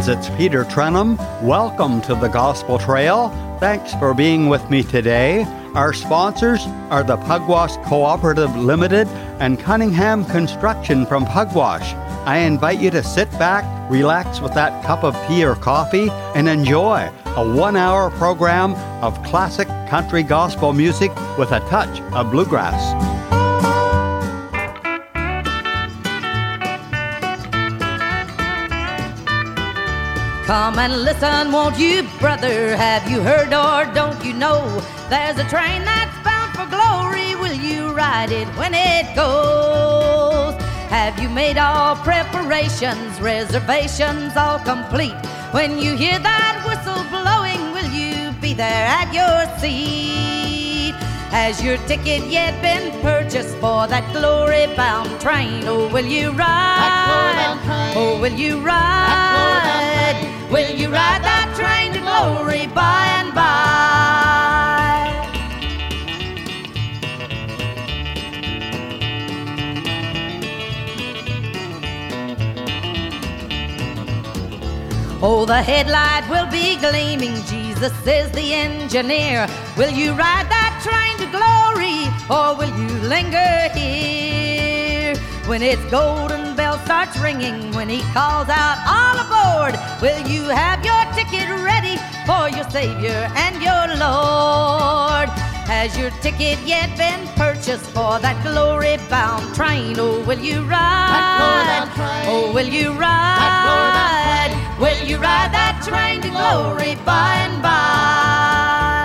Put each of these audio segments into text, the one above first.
it's Peter Trenum. Welcome to the Gospel Trail. Thanks for being with me today. Our sponsors are the Pugwash Cooperative Limited and Cunningham Construction from Pugwash. I invite you to sit back, relax with that cup of tea or coffee, and enjoy a 1-hour program of classic country gospel music with a touch of bluegrass. Come and listen, won't you, brother? Have you heard or don't you know? There's a train that's bound for glory. Will you ride it when it goes? Have you made all preparations, reservations all complete? When you hear that whistle blowing, will you be there at your seat? Has your ticket yet been purchased for that glory-bound train? Oh, will you ride? Oh, will you ride? Will you ride that train to glory by and by? Oh, the headlight will be gleaming. Jesus is the engineer. Will you ride that train to glory, or will you linger here? When its golden bell starts ringing, when he calls out, all aboard, will you have your ticket ready for your Savior and your Lord? Has your ticket yet been purchased for that glory-bound train? Oh, will you ride? Oh, will you ride? Will you ride that train to glory by and by?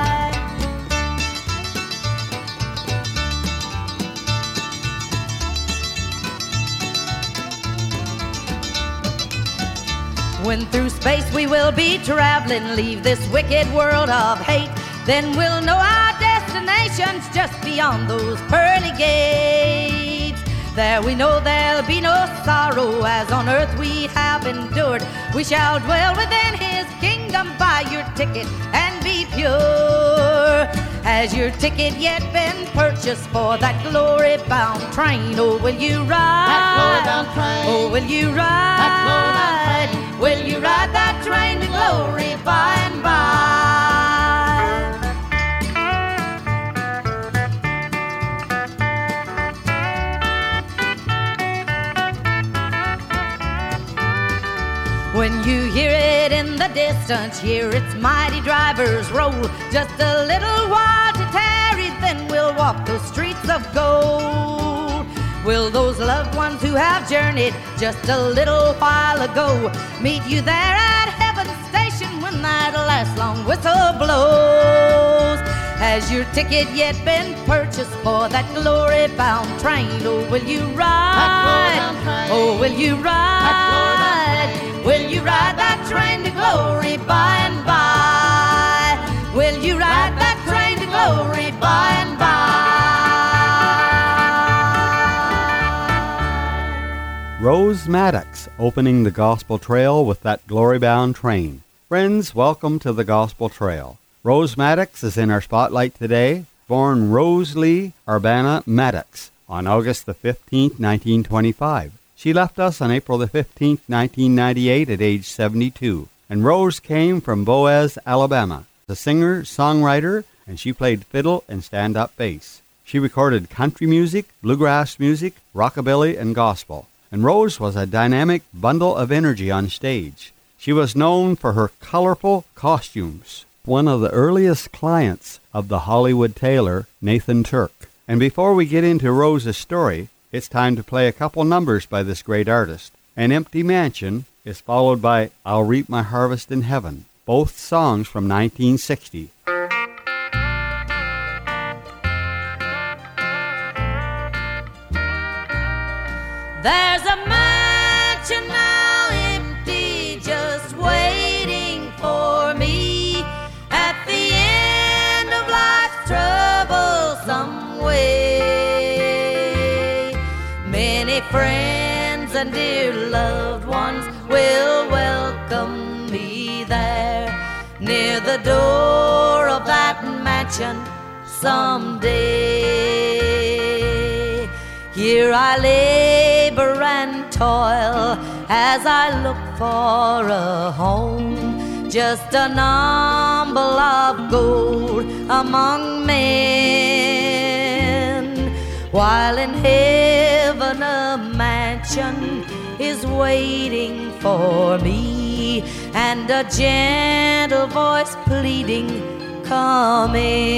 When through space we will be traveling, leave this wicked world of hate, then we'll know our destination's just beyond those pearly gates. There we know there'll be no sorrow, as on earth we have endured. We shall dwell within his kingdom. Buy your ticket and be pure. Has your ticket yet been purchased for that glory-bound train? Oh, will you ride? Oh, will you ride? Will you ride that train to glory by and by? When you hear it in the distance, hear its mighty drivers roll. Just a little while to tarry, then we'll walk those streets of gold. Will those loved ones who have journeyed just a little while ago meet you there at heaven's station when that last long whistle blows? Has your ticket yet been purchased for that glory-bound train? Oh, will you ride? Oh, will you ride? Will you ride that train to glory by and by? Will you ride that train to glory by and by? Rose Maddox opening the Gospel Trail with that glory-bound train. Friends, welcome to the Gospel Trail. Rose Maddox is in our spotlight today, born Rose Lee Urbana Maddox on August the 15th, 1925. She left us on April the 15th, 1998 at age 72. And Rose came from Boaz, Alabama. A singer, songwriter, and she played fiddle and stand-up bass. She recorded country music, bluegrass music, rockabilly, and gospel. And Rose was a dynamic bundle of energy on stage. She was known for her colorful costumes. One of the earliest clients of the Hollywood tailor, Nathan Turk. And before we get into Rose's story, it's time to play a couple numbers by this great artist. An Empty Mansion is followed by I'll Reap My Harvest in Heaven, both songs from 1960. There's a mansion now empty, just waiting for me at the end of life's troublesome way. Many friends and dear loved ones will welcome me there, near the door of that mansion someday. Here I labor and toil as I look for a home, just an humble of gold among men, while in heaven a mansion is waiting for me, and a gentle voice pleading, come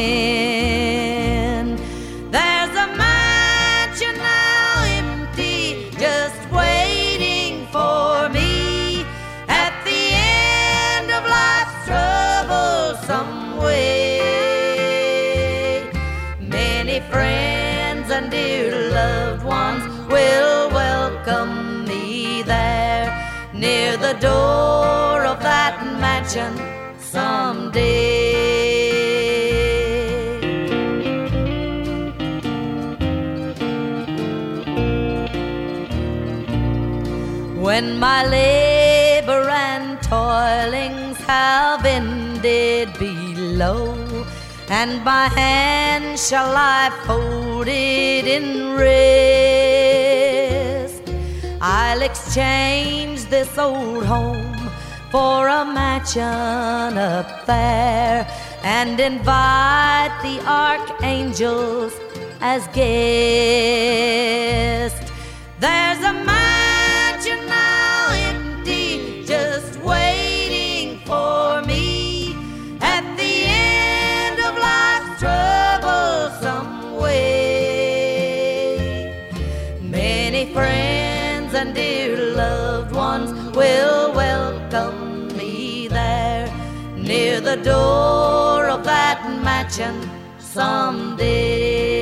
in. There's a mansion now empty, just waiting for me, at the end of life's troublesome way. Many friends and dear loved ones will welcome me there, near the door of that mansion someday. When my labor and toilings have ended below, and my hand shall lie folded in rest, I'll exchange this old home for a mansion up there, and invite the archangels as guests. There's a mansion now empty, just waiting for me, at the end of life's troublesome way. Many friends and dear loved ones will welcome me there, near the door of that mansion someday.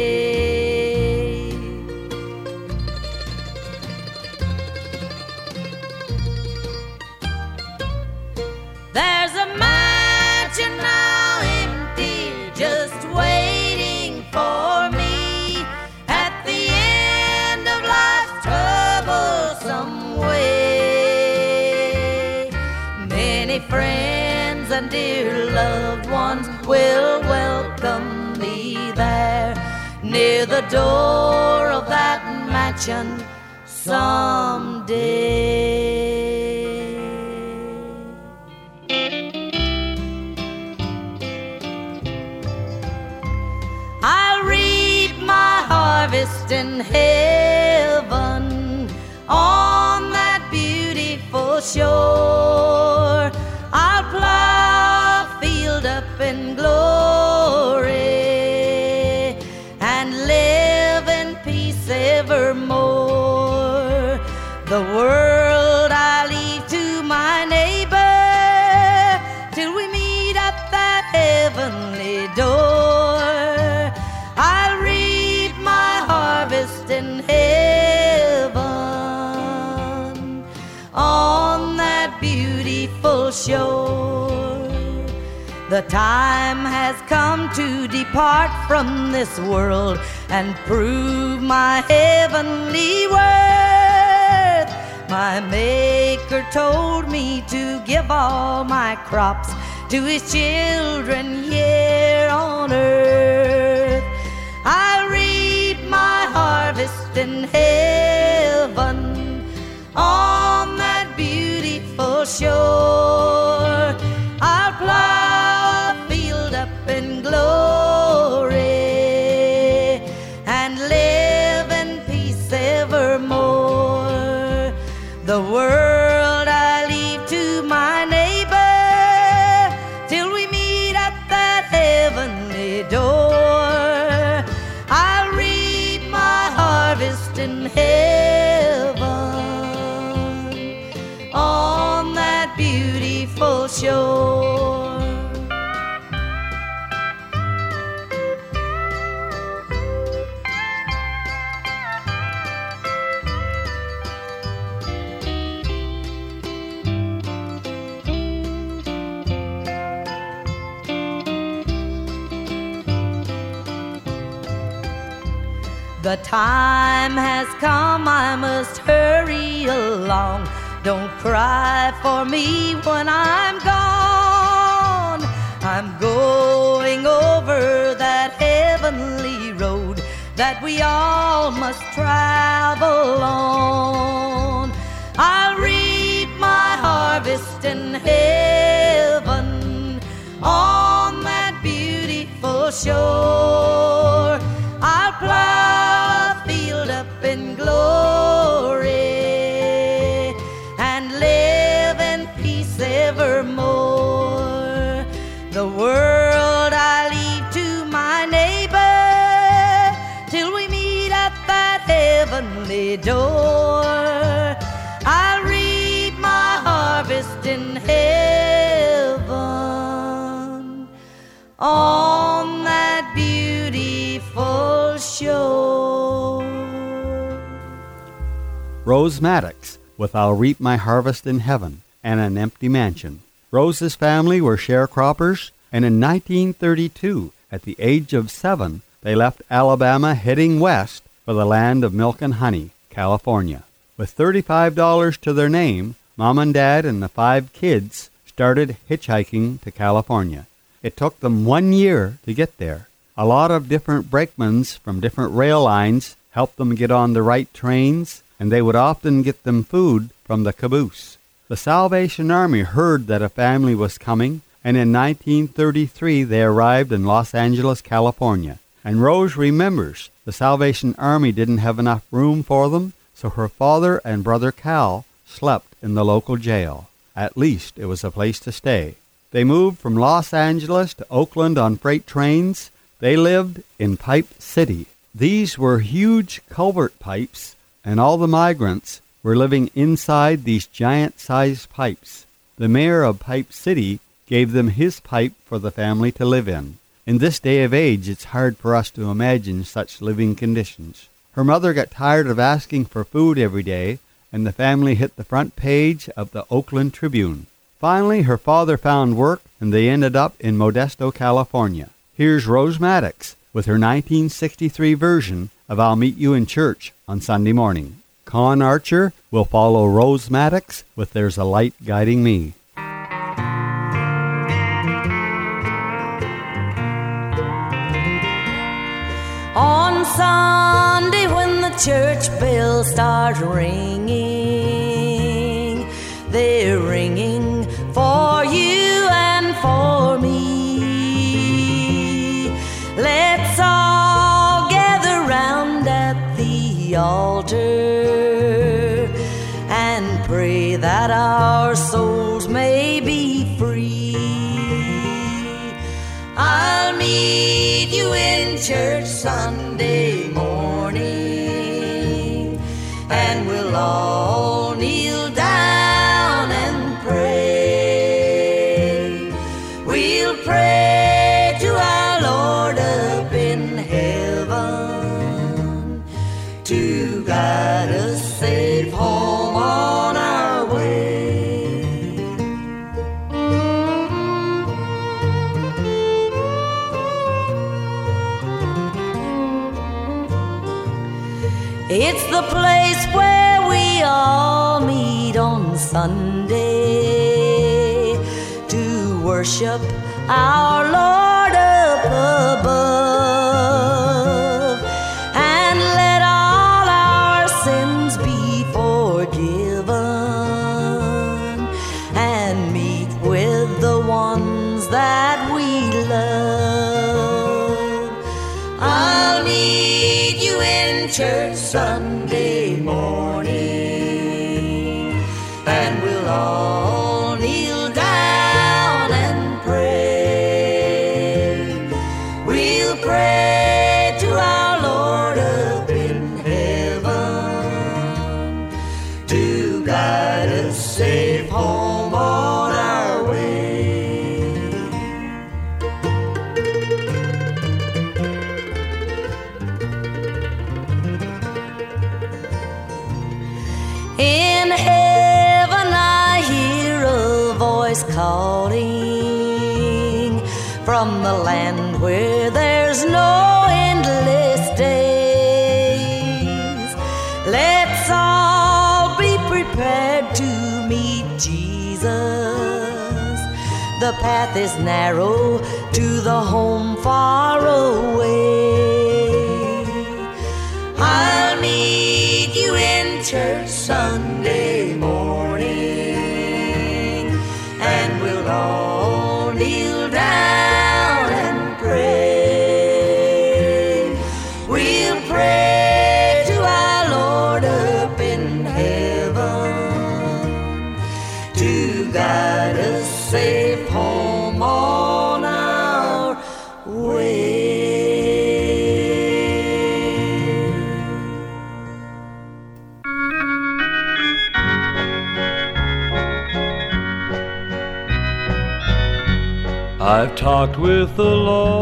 There's a mansion now empty, just waiting for me, at the end of life's troublesome way. Many friends and dear loved ones will welcome me there, near the door of that mansion someday. I'll reap my harvest in heaven, on that beautiful shore. I'll plow a field up in glory, and live in peace evermore. The world I leave to my neighbor, till we meet at that heavenly door. I'll reap my harvest in heaven, on that beautiful shore. The time has come to depart from this world, and prove my heavenly worth. My Maker told me to give all my crops to his children here on earth. I'll reap my harvest in heaven, on that beautiful shore. I'll plow a field up in glory, and live in peace evermore. The world I leave to my neighbor, till we meet at that heavenly door. I'll reap my harvest in heaven, on that beautiful shore. The time has come, I must hurry along. Don't cry for me when I'm gone. I'm going over that heavenly road that we all must travel on. I'll reach beautiful shore. I'll plow a field up in glory and live in peace evermore. The world I leave to my neighbor till we meet at that heavenly door. I'll reap my harvest in heaven on that beautiful shore. Rose Maddox with I'll Reap My Harvest in Heaven and An Empty Mansion. Rose's family were sharecroppers, and in 1932, at the age of 7, they left Alabama heading west for the land of milk and honey, California. With $35 to their name, Mom and Dad and the 5 kids started hitchhiking to California. It took them 1 year to get there. A lot of different brakemen from different rail lines helped them get on the right trains, and they would often get them food from the caboose. The Salvation Army heard that a family was coming, and in 1933 they arrived in Los Angeles, California. And Rose remembers the Salvation Army didn't have enough room for them, so her father and brother Cal slept in the local jail. At least it was a place to stay. They moved from Los Angeles to Oakland on freight trains. They lived in Pipe City. These were huge culvert pipes, and all the migrants were living inside these giant-sized pipes. The mayor of Pipe City gave them his pipe for the family to live in. In this day of age, it's hard for us to imagine such living conditions. Her mother got tired of asking for food every day, and the family hit the front page of the Oakland Tribune. Finally, her father found work, and they ended up in Modesto, California. Here's Rose Maddox with her 1963 version of I'll Meet You in Church on Sunday Morning. Con Archer will follow Rose Maddox with There's a Light Guiding Me. On Sunday when the church bells start ringing, they're ringing for you and for me. Let's all gather round at the altar and pray that our souls may be free. I'll meet you in church Sunday morning, and we'll all kneel down and pray. We'll pray to our Lord up in heaven to guide us safe home on our way. It's the place where we all meet on Sunday to worship our Lord up above and let all our sins be forgiven and meet with the ones that we love. I'll meet you in church Sunday morning, and we'll all kneel down and pray. We'll pray to our Lord up in heaven to guide us safe home on our way. In heaven I hear a voice calling from the land where there's no endless days. Let's all be prepared to meet Jesus. The path is narrow to the home far away. I'll meet you in church Sunday morning, and we'll all kneel down and pray. I've talked with the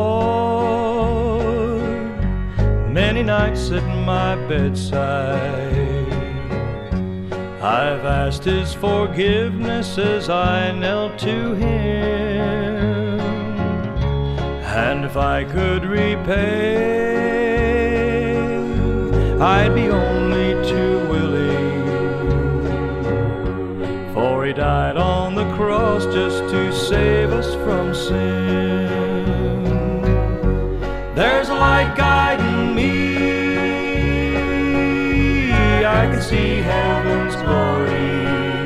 Lord many nights at my bedside. I've asked His forgiveness as I knelt to Him, and if I could repay, I'd be only too willing, for He died on the cross just to save us from sin. There's a light guiding me, I can see heaven's glory,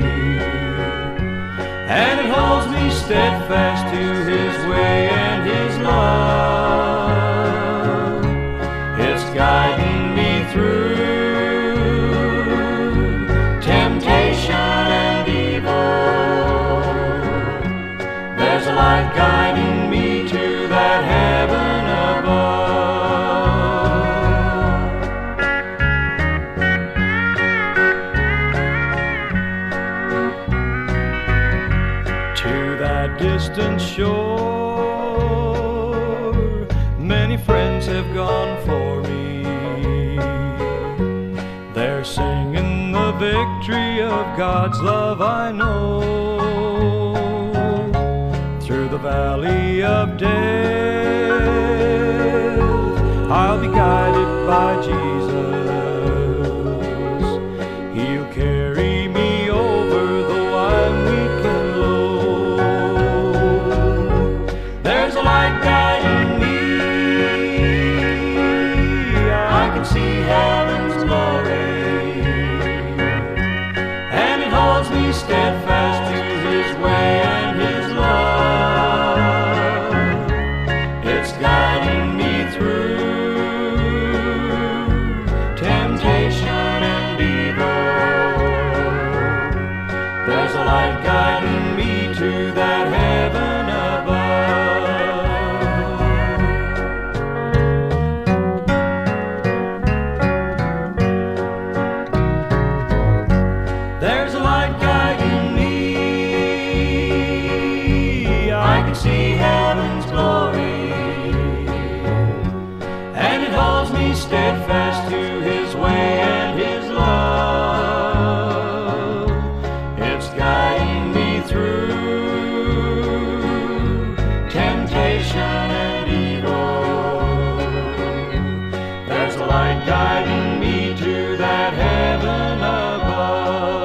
and it holds me steadfast to His way and His love. It's guiding me through temptation and evil. There's a light guiding me to that heaven above. To that distant shore, many friends have gone for me. They're singing the victory of God's love, I know. Through the valley of death, I'll be guided by Jesus. He'll carry me over though I'm weak and low. There's a light guiding me, I can see heaven's glory, and it holds me steadfast to His way and His love. It's guiding me through temptation and evil. There's a light guiding me to that heaven above. There's a light guiding me, I can see heaven's glory, and it holds me steadfast to His way and His love. It's guiding me through temptation and evil. There's a light guiding me to that heaven above.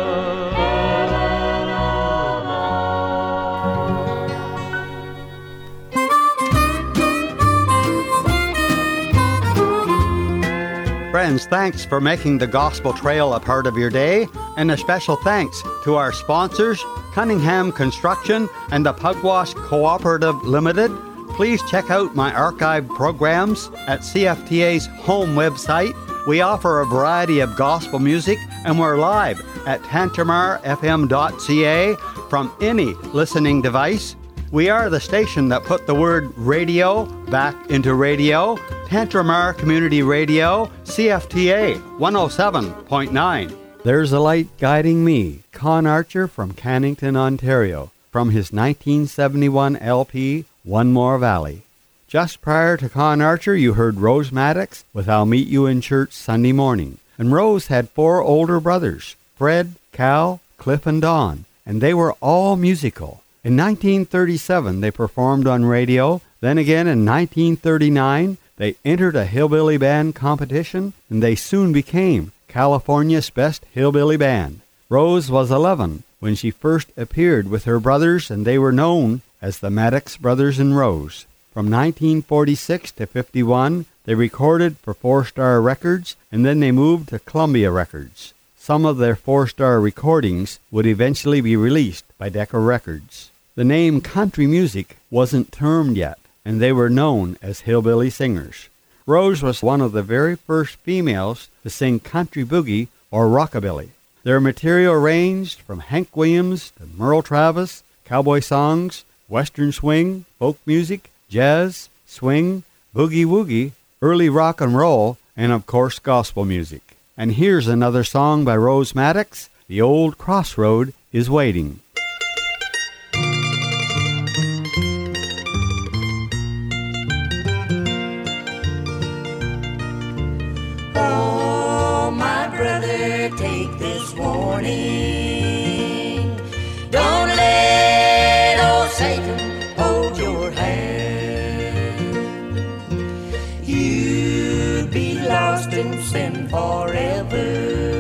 Friends, thanks for making the Gospel Trail a part of your day, and a special thanks to our sponsors, Cunningham Construction and the Pugwash Cooperative Limited. Please check out my archived programs at CFTA's home website. We offer a variety of gospel music, and we're live at tantramarfm.ca from any listening device. We are the station that put the word radio back into radio. Tantramar Community Radio, CFTA 107.9. There's a Light Guiding Me, Con Archer from Cannington, Ontario, from his 1971 LP, One More Valley. Just prior to Con Archer, you heard Rose Maddox with I'll Meet You in Church Sunday Morning. And Rose had 4 older brothers, Fred, Cal, Cliff, and Don, and they were all musical. In 1937, they performed on radio. Then again in 1939, they entered a hillbilly band competition, and they soon became California's best hillbilly band. Rose was 11 when she first appeared with her brothers, and they were known as the Maddox Brothers and Rose. From 1946 to 51, they recorded for Four Star Records, and then they moved to Columbia Records. Some of their Four Star recordings would eventually be released by Decca Records. The name country music wasn't termed yet, and they were known as hillbilly singers. Rose was one of the very first females to sing country boogie or rockabilly. Their material ranged from Hank Williams to Merle Travis, cowboy songs, western swing, folk music, jazz, swing, boogie-woogie, early rock and roll, and of course gospel music. And here's another song by Rose Maddox, The Old Crossroad is Waiting. Oh, my brother, take this warning. Don't let old Satan hold your hand. You'd be lost in sin forever.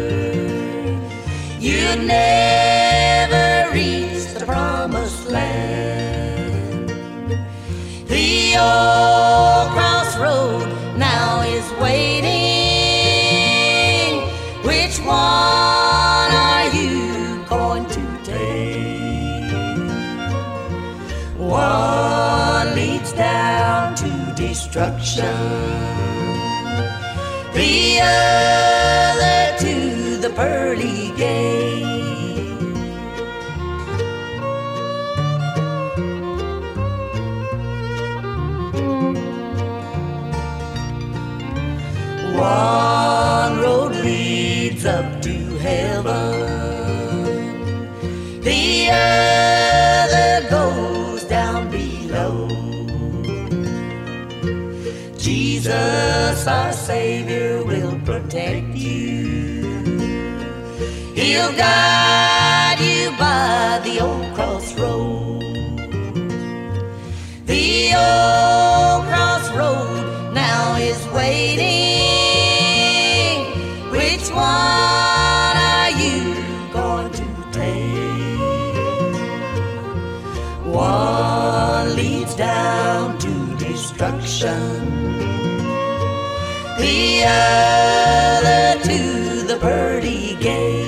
You'd never reach the promised land. The old crossroad now is waiting. Which one are you going to take? One leads down to destruction, the other to the pearly gate. One road leads up to heaven, the other goes down below. Jesus, our Savior, will protect you. He'll guide you by the old crossroad. The old crossroad now is waiting. Which one are you going to take? One leads down to destruction, the other to the pearly gate.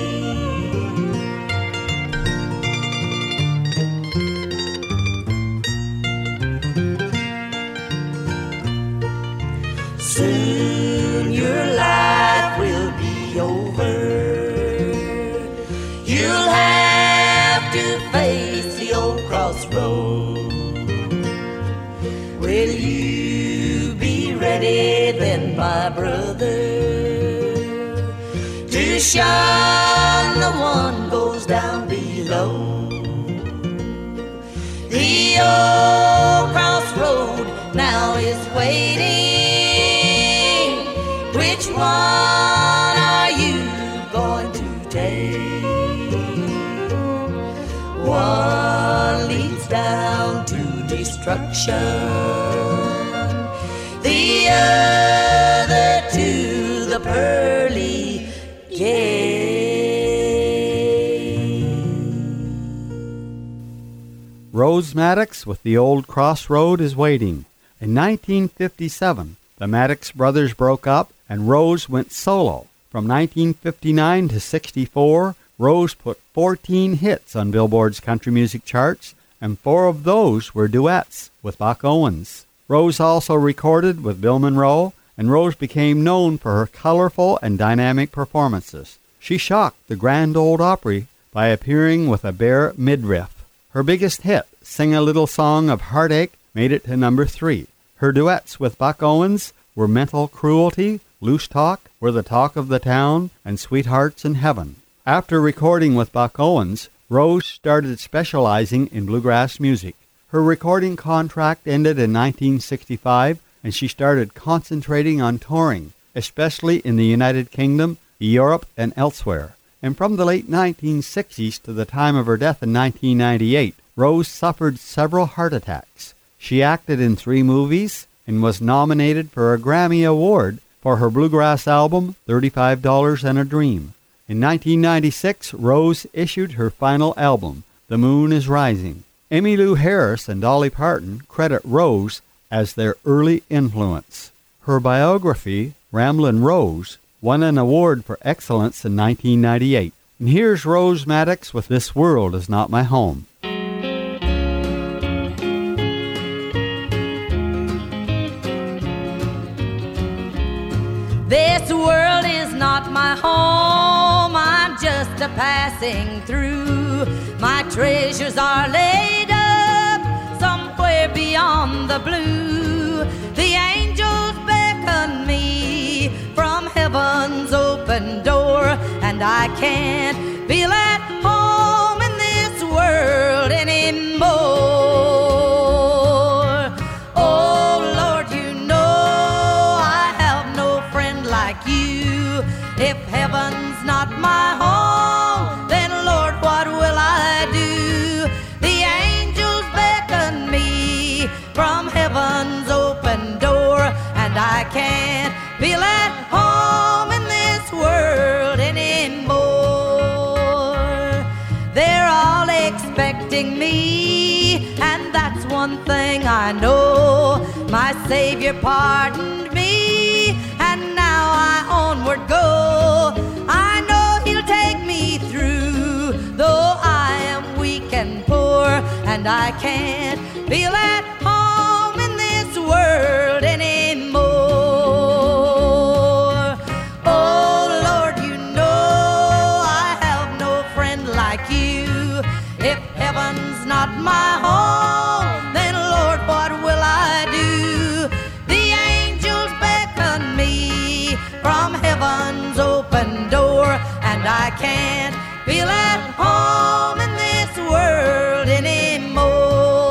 Soon your life will be over. You'll have to face the old crossroad. Will you be ready then, my brother, to shun the one goes down below? The old crossroad now is waiting. Which one are you going to take? One leads down to destruction, the other to the pearly gate. Rose Maddox with The Old Crossroad is Waiting. In 1957, the Maddox brothers broke up and Rose went solo. From 1959 to 64, Rose put 14 hits on Billboard's country music charts, and 4 of those were duets with Buck Owens. Rose also recorded with Bill Monroe, and Rose became known for her colorful and dynamic performances. She shocked the Grand Ole Opry by appearing with a bare midriff. Her biggest hit, Sing a Little Song of Heartache, made it to number 3. Her duets with Buck Owens were Mental Cruelty, Loose Talk, We're the Talk of the Town, and Sweethearts in Heaven. After recording with Buck Owens, Rose started specializing in bluegrass music. Her recording contract ended in 1965, and she started concentrating on touring, especially in the United Kingdom, Europe, and elsewhere. And from the late 1960s to the time of her death in 1998, Rose suffered several heart attacks. She acted in 3 movies and was nominated for a Grammy Award for her bluegrass album, $35 and a Dream. In 1996, Rose issued her final album, The Moon is Rising. Emmylou Harris and Dolly Parton credit Rose as their early influence. Her biography, Ramblin' Rose, won an award for excellence in 1998. And here's Rose Maddox with This World Is Not My Home. This world is not my home, I'm just a passing through. My treasures are laid up somewhere beyond the blue. The angels beckon me from heaven's open door, and I can't feel at home in this world anymore. Oh Lord, you know I have no friend like you. Savior pardoned me, and now I onward go. I know He'll take me through, though I am weak and poor, and I can't feel at home in this world anymore. Oh Lord, you know I have no friend like you. If heaven's not my home, then Lord, what will I do? The angels beckon me from heaven's open door, and I can't feel at home in this world anymore.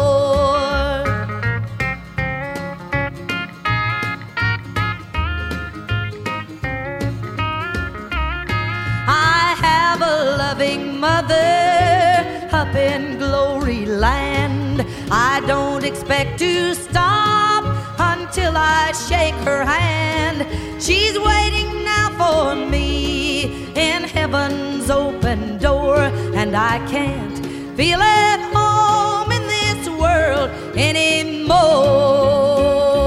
I have a loving mother up in glory land. I don't expect to stop until I shake her hand. She's waiting now for me in heaven's open door, and I can't feel at home in this world anymore.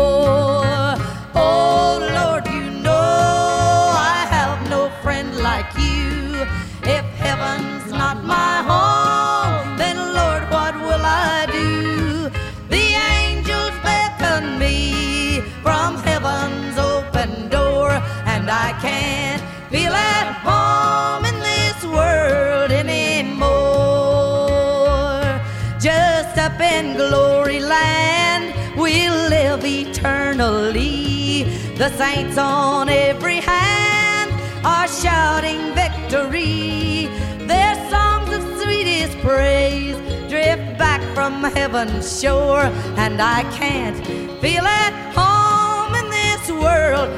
Oh Lord, you know I have no friend like you. If heaven's not my home, then Lord, what will I do? The angels beckon me from heaven's open door, and I can't feel at home in this world anymore. Just up in glory land we'll live eternally. The saints on every hand are shouting victory. Their songs of sweetest praise drift back from heaven's shore, and I can't feel at home in this world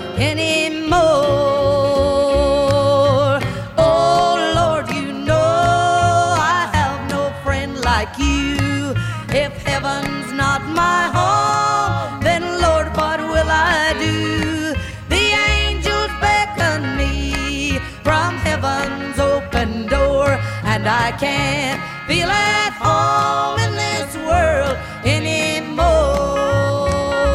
anymore. Oh Lord, you know I have no friend like you. If heaven's not my home, then Lord, what will I do? The angels beckon me from heaven's open door, and I can't feel at home in this world anymore.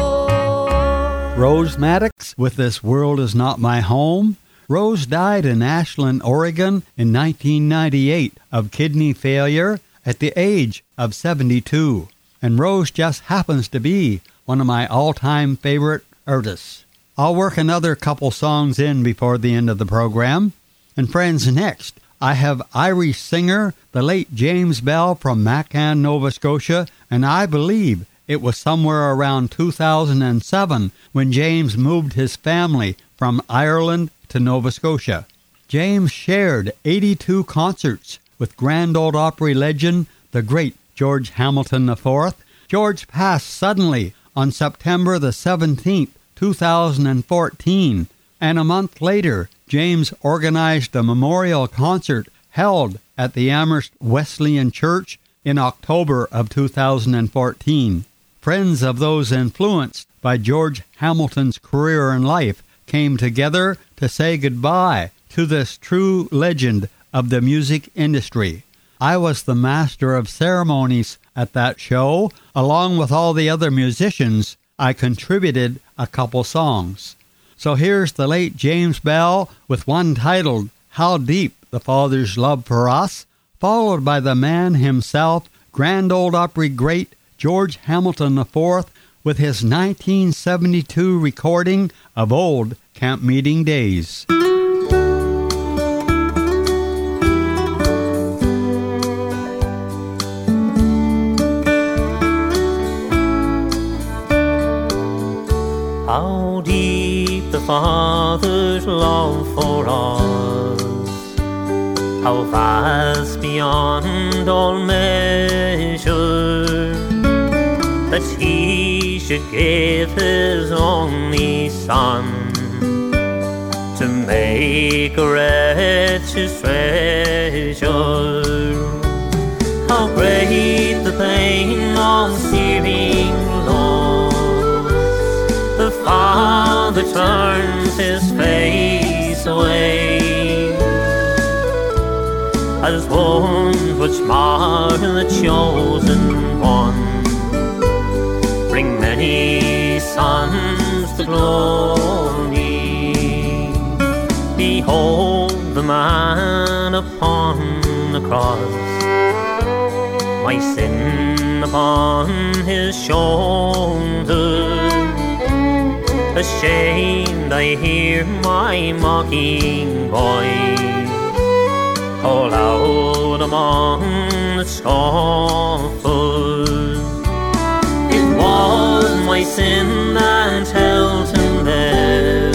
Rose Maddox with This World Is Not My Home. Rose died in Ashland, Oregon in 1998 of kidney failure at the age of 72. And Rose just happens to be one of my all-time favorite artists. I'll work another couple songs in before the end of the program. And friends, next, I have Irish singer, the late James Bell from Macan, Nova Scotia, and I believe it was somewhere around 2007 when James moved his family from Ireland to Nova Scotia. James shared 82 concerts with Grand Ole Opry legend, the great George Hamilton IV. George passed suddenly on September the 17th, 2014, and a month later, James organized a memorial concert held at the Amherst Wesleyan Church in October of 2014. Friends of those influenced by George Hamilton's career and life came together to say goodbye to this true legend of the music industry. I was the master of ceremonies at that show. Along with all the other musicians, I contributed a couple songs. So here's the late James Bell with one titled, How Deep the Father's Love for Us, followed by the man himself, Grand Ole Opry great George Hamilton IV, with his 1972 recording of Old Camp Meeting Days. How deep the Father's love for us, how vast beyond all measure, that He should give His only Son to make a wretch's treasure. How great the pain of searing loss, the Father turns His face away, as wounds which mar the chosen one bring many sons of glory. Behold the man upon the cross, my sin upon his shoulder. Ashamed I hear my mocking voice call out among the scoffers. It was my sin that held him there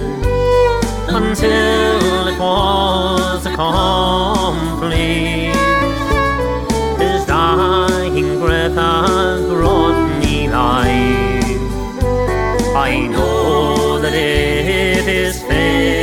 until it was accomplished. His dying breath has brought me life. I know that it is finished.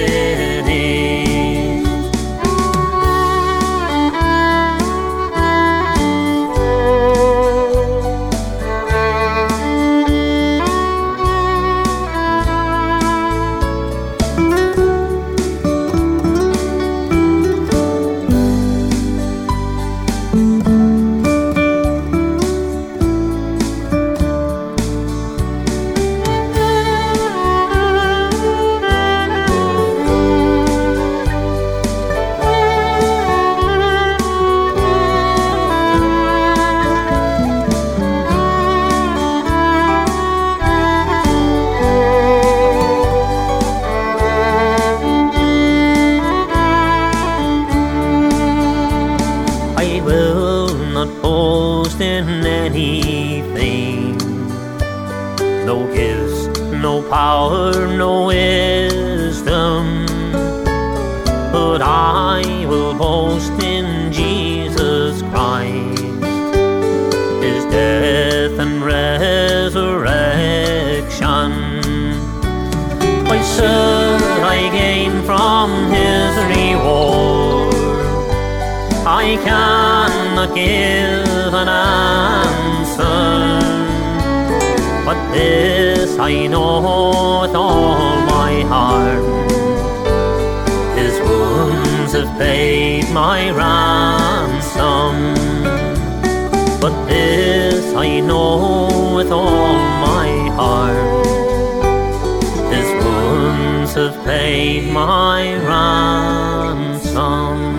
I will not boast in anything, no gifts, no power, no wisdom, but I will boast in Jesus Christ, His death and resurrection. Why, sir, I gain from His reward. I cannot give an answer, but this I know with all my heart: His wounds have paid my ransom. But this I know with all my heart: His wounds have paid my ransom.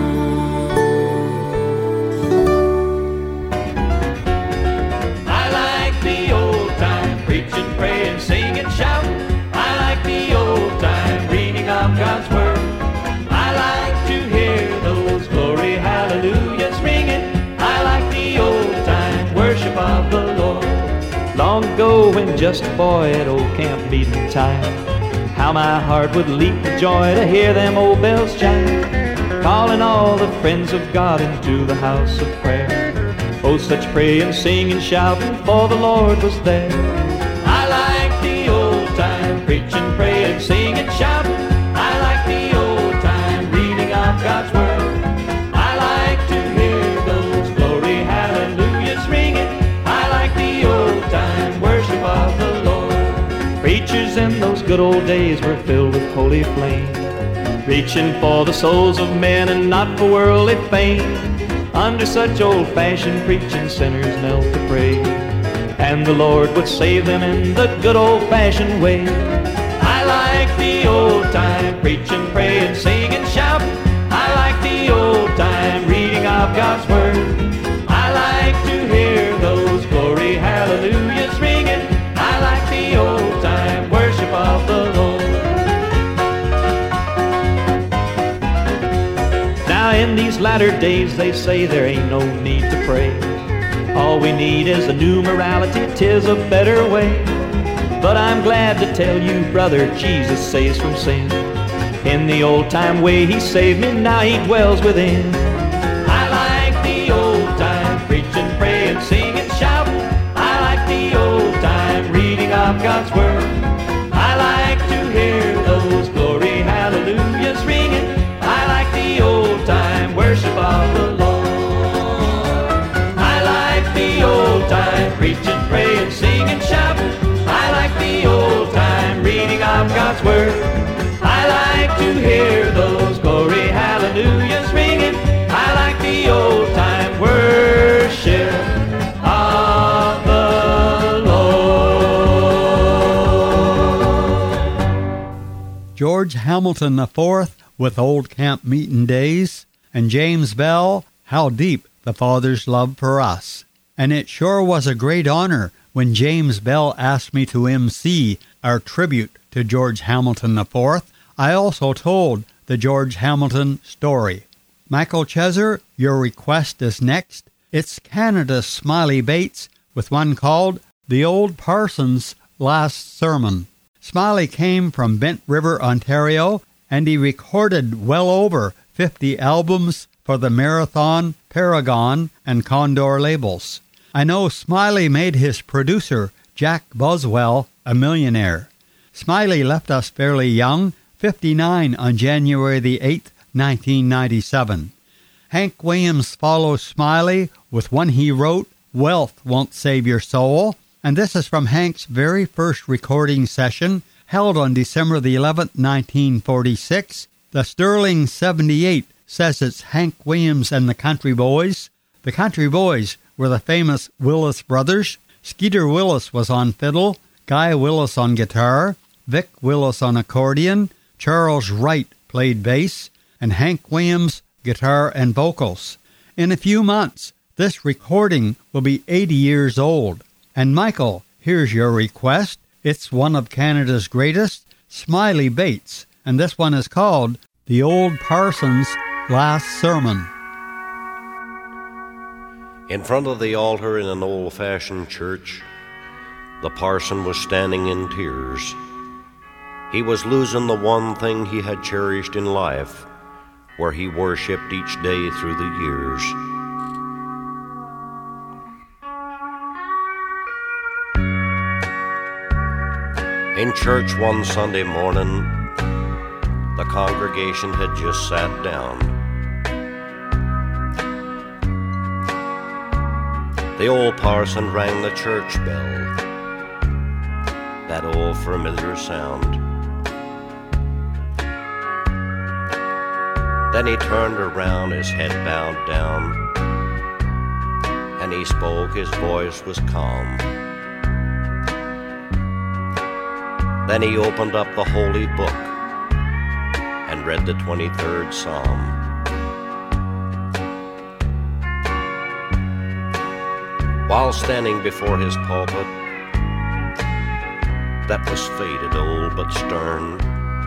God's word. I like to hear those glory hallelujahs ringing. I like the old time worship of the Lord. Long ago when just a boy at old camp meeting time, how my heart would leap with joy to hear them old bells chime, calling all the friends of God into the house of prayer. Oh, such praying, singing, shouting, for the Lord was there. I like the old time preaching, praying, singing, shouting. I like the old time reading of God's word. I like to hear those glory hallelujahs ringing. I like the old time worship of the Lord. Preachers in those good old days were filled with holy flame, reaching for the souls of men and not for worldly fame. Under such old-fashioned preaching, sinners knelt to pray, and the Lord would save them in the good old-fashioned way. I like the old time preaching, praying, singing, shouting. I like the old time reading of God's word. I like to hear those glory hallelujahs ringing. I like the old time worship of the Lord. Now in these latter days they say there ain't no need to pray. All we need is a new morality, 'tis a better way. But I'm glad to tell you, brother, Jesus saves from sin. In the old-time way He saved me, now He dwells within. I like the old-time preaching, praying, singing, shouting. I like the old-time reading of God's word. I like to hear those glory hallelujahs ringing. I like the old-time worship of the Lord. I like the old-time preaching, praying, singing, shouting. I like the old-time reading of God's word. I like to hear those glory hallelujahs ringing. I like the old-time worship of the Lord. George Hamilton IV with Old Camp Meetin' Days, and James Bell, How Deep the Father's Love for Us. And it sure was a great honor when James Bell asked me to MC our tribute to George Hamilton IV. I also told the George Hamilton story. Michael Chesser, your request is next. It's Canada's Smiley Bates with one called The Old Parson's Last Sermon. Smiley came from Bent River, Ontario, and he recorded well over 50 albums for the Marathon, Paragon, and Condor labels. I know Smiley made his producer, Jack Boswell, a millionaire. Smiley left us fairly young, 59 on January the 8th, 1997. Hank Williams follows Smiley with one he wrote, Wealth Won't Save Your Soul, and this is from Hank's very first recording session, held on December the 11th, 1946. The Sterling 78 says it's Hank Williams and the Country Boys. The Country Boys were the famous Willis brothers. Skeeter Willis was on fiddle, Guy Willis on guitar, Vic Willis on accordion, Charles Wright played bass, and Hank Williams guitar and vocals. In a few months, this recording will be 80 years old. And Michael, here's your request. It's one of Canada's greatest, Smiley Bates, and this one is called The Old Parson's Last Sermon. In front of the altar in an old-fashioned church, the parson was standing in tears. He was losing the one thing he had cherished in life, where he worshipped each day through the years. In church one Sunday morning, the congregation had just sat down. The old parson rang the church bell, that old familiar sound. Then he turned around, his head bowed down, and he spoke, his voice was calm. Then he opened up the holy book and read the 23rd Psalm. While standing before his pulpit, that was faded, old but stern,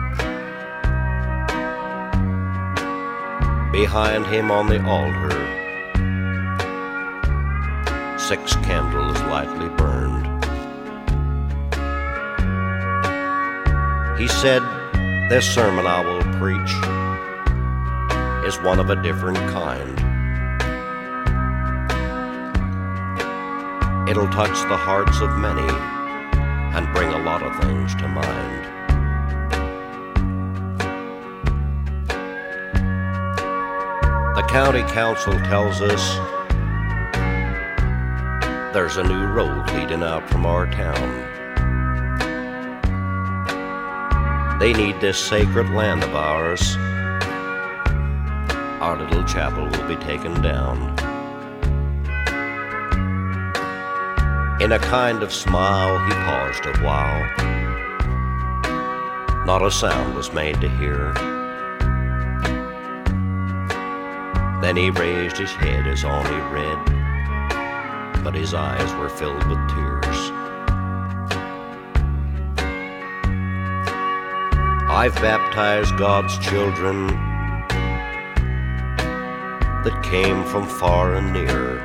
behind him on the altar, 6 candles lightly burned. He said, "This sermon I will preach is one of a different kind. It'll touch the hearts of many and bring a lot of things to mind." The county council tells us there's a new road leading out from our town. They need this sacred land of ours. Our little chapel will be taken down. In a kind of smile, he paused a while. Not a sound was made to hear. Then he raised his head as all he read, but his eyes were filled with tears. I've baptized God's children that came from far and near,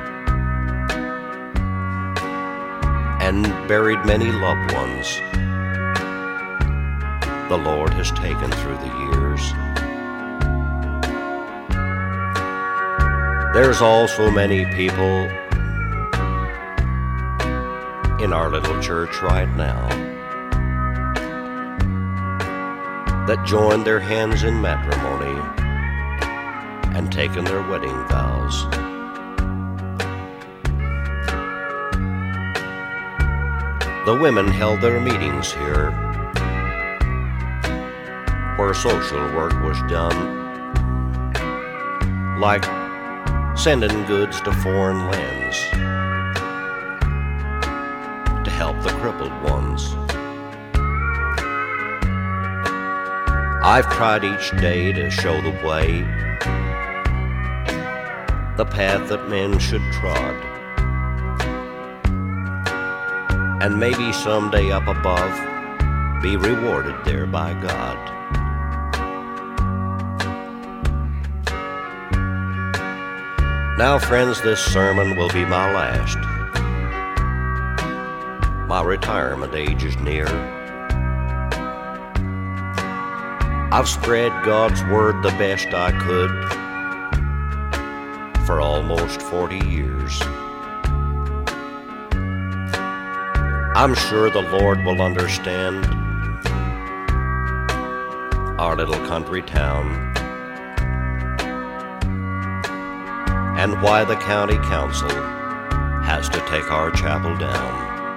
and buried many loved ones the Lord has taken through the years. There's also many people in our little church right now that joined their hands in matrimony and taken their wedding vows. The women held their meetings here, where social work was done, like sending goods to foreign lands to help the crippled ones. I've tried each day to show the way, the path that men should trod, and maybe someday up above be rewarded there by God. Now, friends, this sermon will be my last. My retirement age is near. I've spread God's word the best I could for almost 40 years. I'm sure the Lord will understand our little country town and why the county council has to take our chapel down.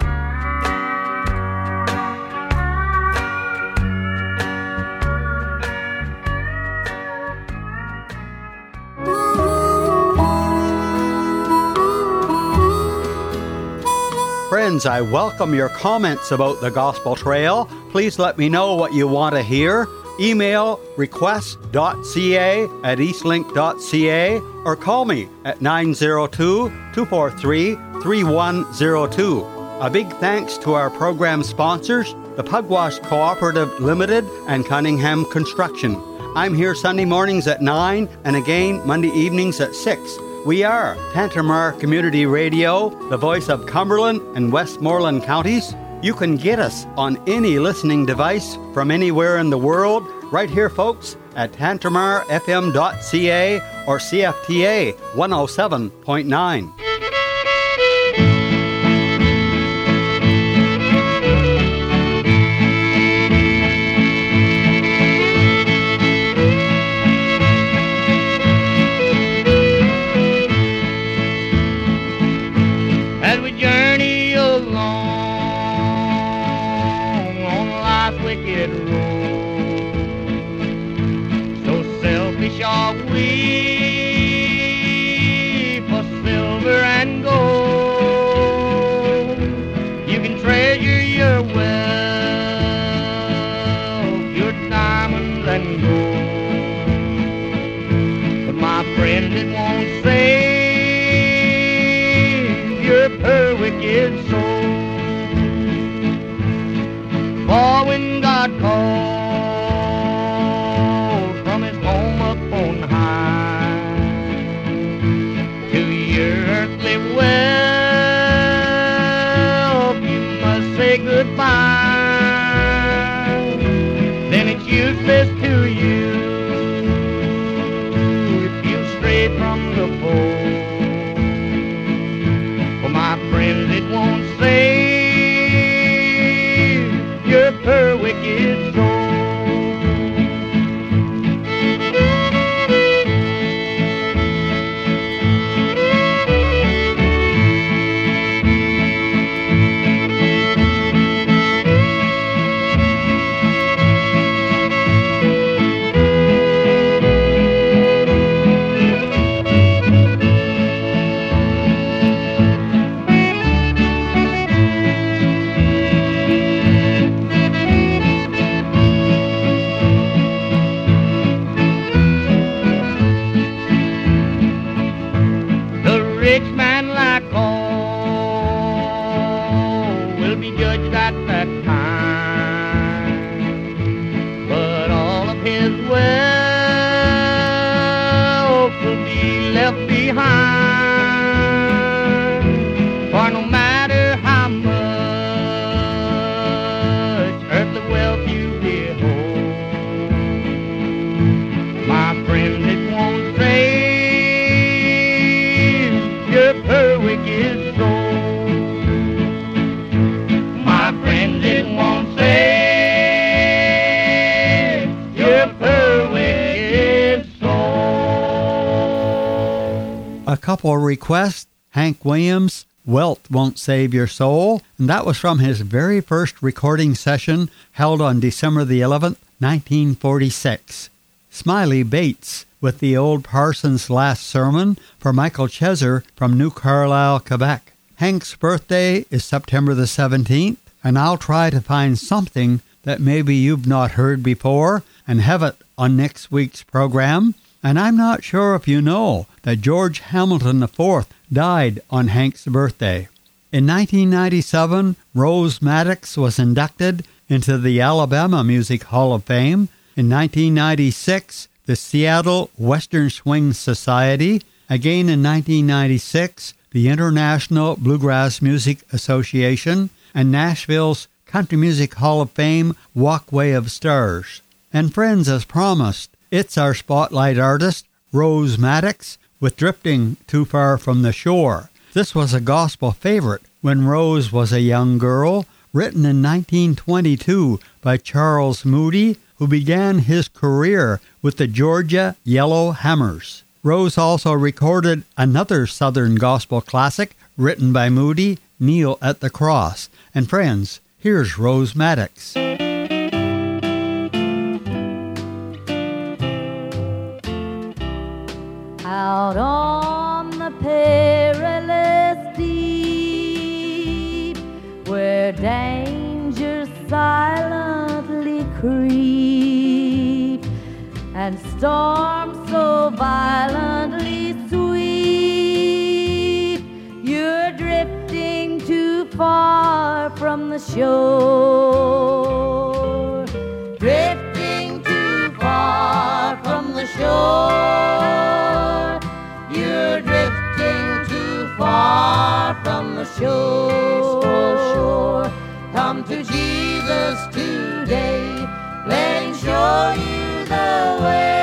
Friends, I welcome your comments about the Gospel Trail. Please let me know what you want to hear. Email request.ca@eastlink.ca or call me at 902-243-3102. A big thanks to our program sponsors, the Pugwash Cooperative Limited and Cunningham Construction. I'm here Sunday mornings at 9 and again Monday evenings at 6. We are Tantramar Community Radio, the voice of Cumberland and Westmoreland counties. You can get us on any listening device from anywhere in the world, right here, folks, at tantramarfm.ca or CFTA 107.9. Are we for silver and gold? You can treasure your wealth, your diamonds and gold, but my friend, it won't save your poor wicked soul. For when God calls goodbye, then it's useless to you if you stray from the fold. For my friends, it won't save your poor wicked soul. Couple requests. Hank Williams, Wealth Won't Save Your Soul, and that was from his very first recording session held on December the 11th, 1946. Smiley Bates with the Old Parson's Last Sermon for Michael Cheser from New Carlisle, Quebec. Hank's birthday is September the 17th, and I'll try to find something that maybe you've not heard before, and have it on next week's program. And I'm not sure if you know that George Hamilton IV died on Hank's birthday. In 1997, Rose Maddox was inducted into the Alabama Music Hall of Fame. In 1996, the Seattle Western Swing Society. Again in 1996, the International Bluegrass Music Association, and Nashville's Country Music Hall of Fame Walkway of Stars. And friends, as promised, it's our spotlight artist, Rose Maddox, with Drifting Too Far from the Shore. This was a gospel favorite when Rose was a young girl, written in 1922 by Charles Moody, who began his career with the Georgia Yellow Hammers. Rose also recorded another Southern gospel classic written by Moody, Kneel at the Cross. And friends, here's Rose Maddox. Out on the perilous deep, where danger silently creep, and storms so violently sweep, you're drifting too far from the shore, drifting too far from the shore, you're drifting too far from the shore. Come to Jesus today, let him show you the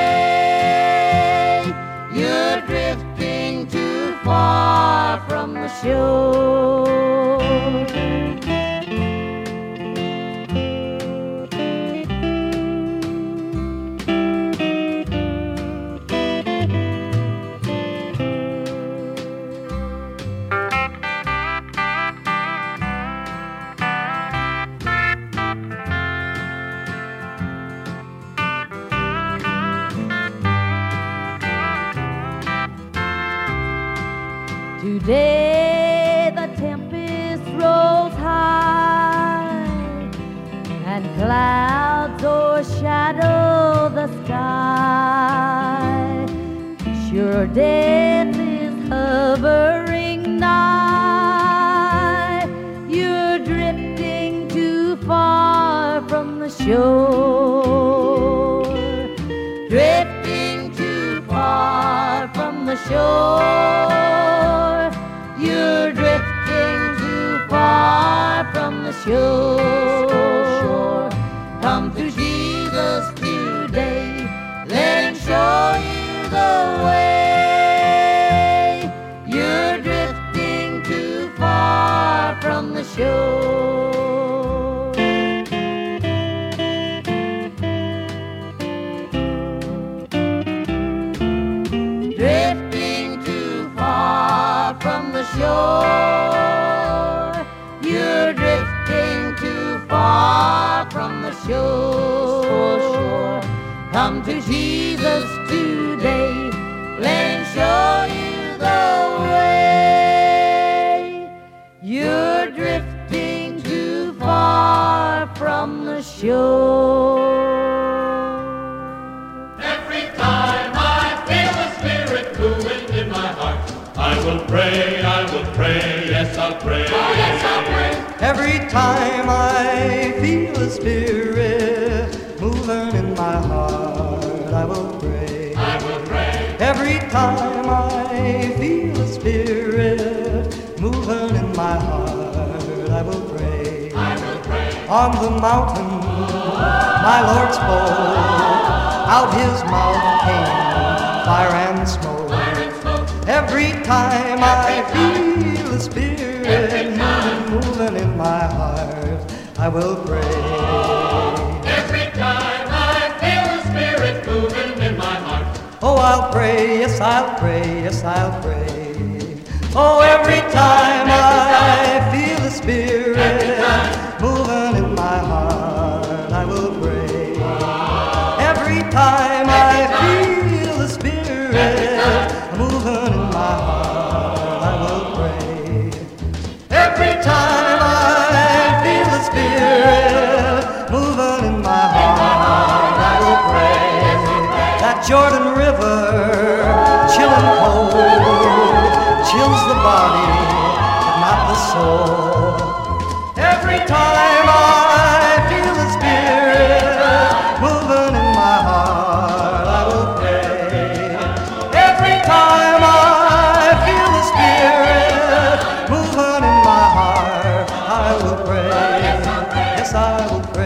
way. You're drifting too far from the shore. Today the tempest rolls high, and clouds o'ershadow the sky. Sure death is hovering nigh. You're drifting too far from the shore, drifting too far from the shore. You're drifting too far from the shore. Come to Jesus today, let him show you the way. You're drifting too far from the shore. Drifting too far from the shore, you're drifting too far from the shore. Come to Jesus today, let him show you the way. You're drifting too far from the shore. Every time I feel the Spirit moving in my heart, I will pray, yes I'll pray. Oh yes I'll pray. Every time I feel the Spirit moving in my heart, I will pray. I will pray. Every time I feel the Spirit moving in my heart, I will pray. I will pray. On the mountain, my Lord spoke, out his mouth came fire and smoke. Every time I feel the Spirit moving in my heart, I will pray. Every time I feel the Spirit moving in my heart, oh, I'll pray, yes, I'll pray, yes, I'll pray. Oh, every time I feel the Spirit moving in my heart, I will pray. Every time I feel the Spirit moving in my heart, I will pray. Every time I feel the Spirit moving in my heart, I will pray. Jordan River, chillin' cold, chills the body, but not the soul. Every time I feel the Spirit moving in my heart, I will pray. Every time I feel the Spirit moving in my heart, I will pray. Yes, I will pray.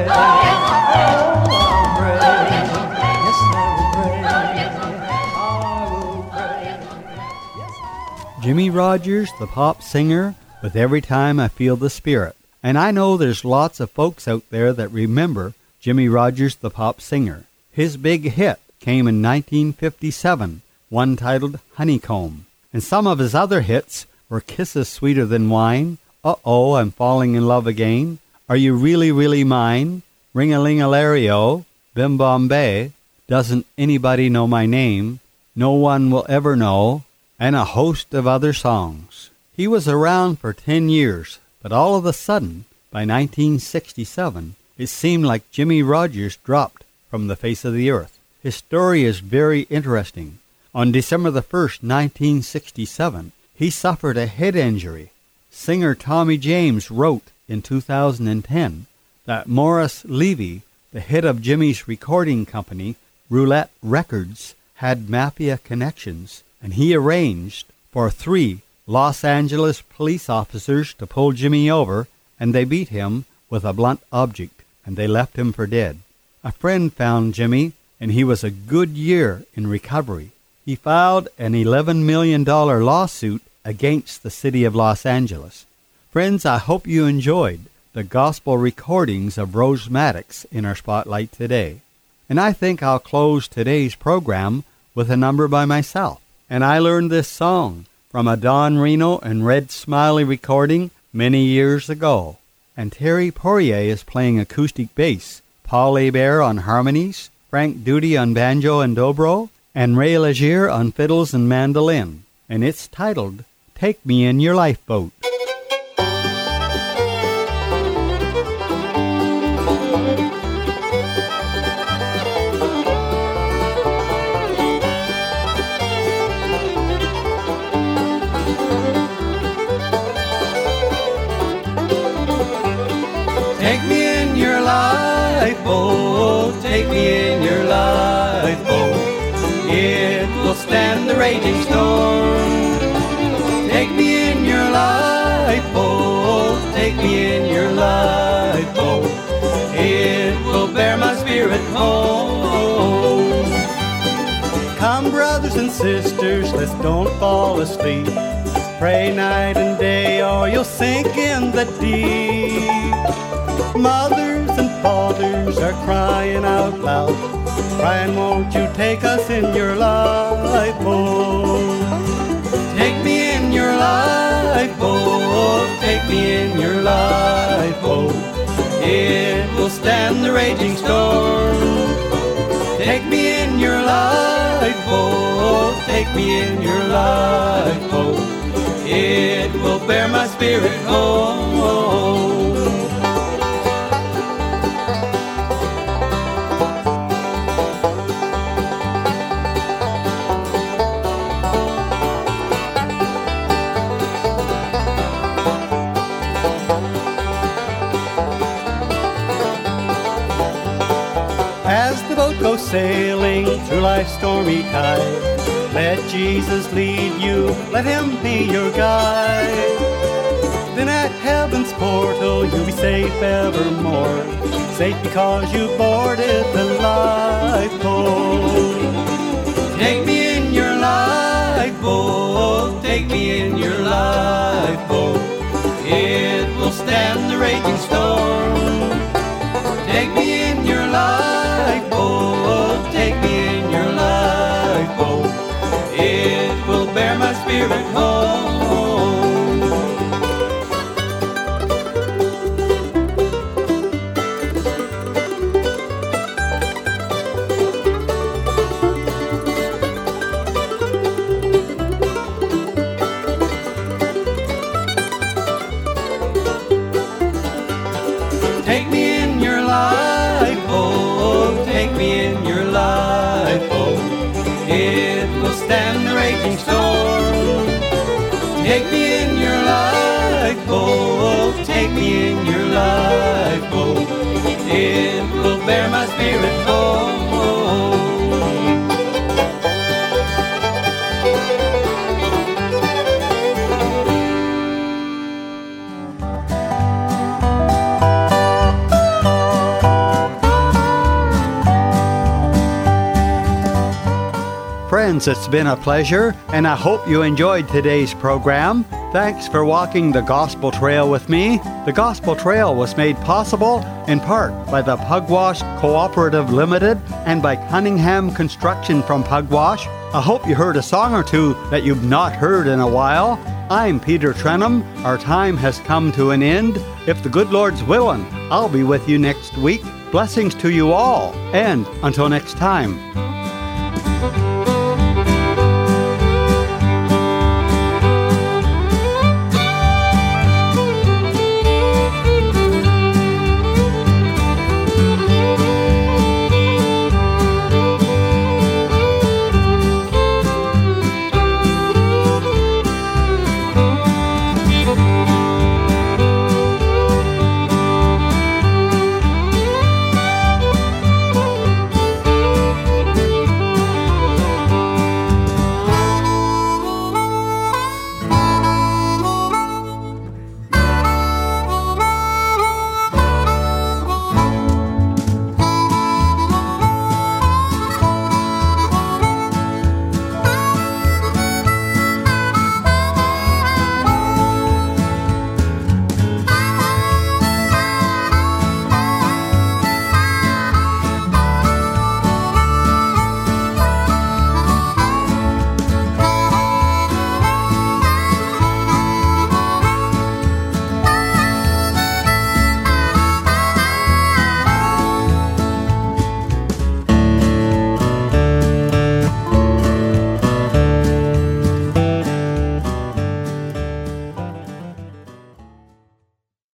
Jimmie Rodgers, the pop singer, with Every Time I Feel the Spirit. And I know there's lots of folks out there that remember Jimmie Rodgers, the pop singer. His big hit came in 1957, one titled Honeycomb. And some of his other hits were Kisses Sweeter Than Wine, Uh-Oh, I'm Falling in Love Again, Are You Really, Really Mine, Ring-a-ling-a-lario, Bim Bombay, Doesn't Anybody Know My Name, No One Will Ever Know, and a host of other songs. He was around for 10 years, but all of a sudden, by 1967, it seemed like Jimmie Rodgers dropped from the face of the earth. His story is very interesting. On December the 1st, 1967, he suffered a head injury. Singer Tommy James wrote in 2010 that Morris Levy, the head of Jimmy's recording company, Roulette Records, had mafia connections, and he arranged for 3 Los Angeles police officers to pull Jimmy over, and they beat him with a blunt object, and they left him for dead. A friend found Jimmy, and he was a good year in recovery. He filed an $11 million lawsuit against the city of Los Angeles. Friends, I hope you enjoyed the gospel recordings of Rose Maddox in our spotlight today. And I think I'll close today's program with a number by myself. And I learned this song from a Don Reno and Red Smiley recording many years ago. And Terry Poirier is playing acoustic bass, Paul Hebert on harmonies, Frank Duty on banjo and dobro, and Ray Legier on fiddles and mandolin. And it's titled, Take Me in Your Lifeboat. Take me in your lifeboat, take me in your lifeboat. It will stand the raging storm. Take me in your lifeboat, take me in your lifeboat. It will bear my spirit home. Come, brothers and sisters, let's don't fall asleep. Pray night and day or you'll sink in the deep. Mothers and fathers are crying out loud, crying, won't you take us in your lifeboat? Take me in your lifeboat, take me in your lifeboat. It will stand the raging storm. Take me in your lifeboat, take me in your lifeboat. It will bear my spirit home. Go sailing through life's stormy tide. Let Jesus lead you, let him be your guide. Then at heaven's portal you'll be safe evermore, safe because you boarded the lifeboat. Take me in your lifeboat, take me in your lifeboat. It will stand the raging storm. Take me in your lifeboat, take me in your lifeboat. It will bear my spirit home. go. It will bear my spirit forward. Friends, it's been a pleasure, and I hope you enjoyed today's program. Thanks for walking the Gospel Trail with me. The Gospel Trail was made possible in part by the Pugwash Cooperative Limited and by Cunningham Construction from Pugwash. I hope you heard a song or two that you've not heard in a while. I'm Peter Trenum. Our time has come to an end. If the good Lord's willing, I'll be with you next week. Blessings to you all, and until next time.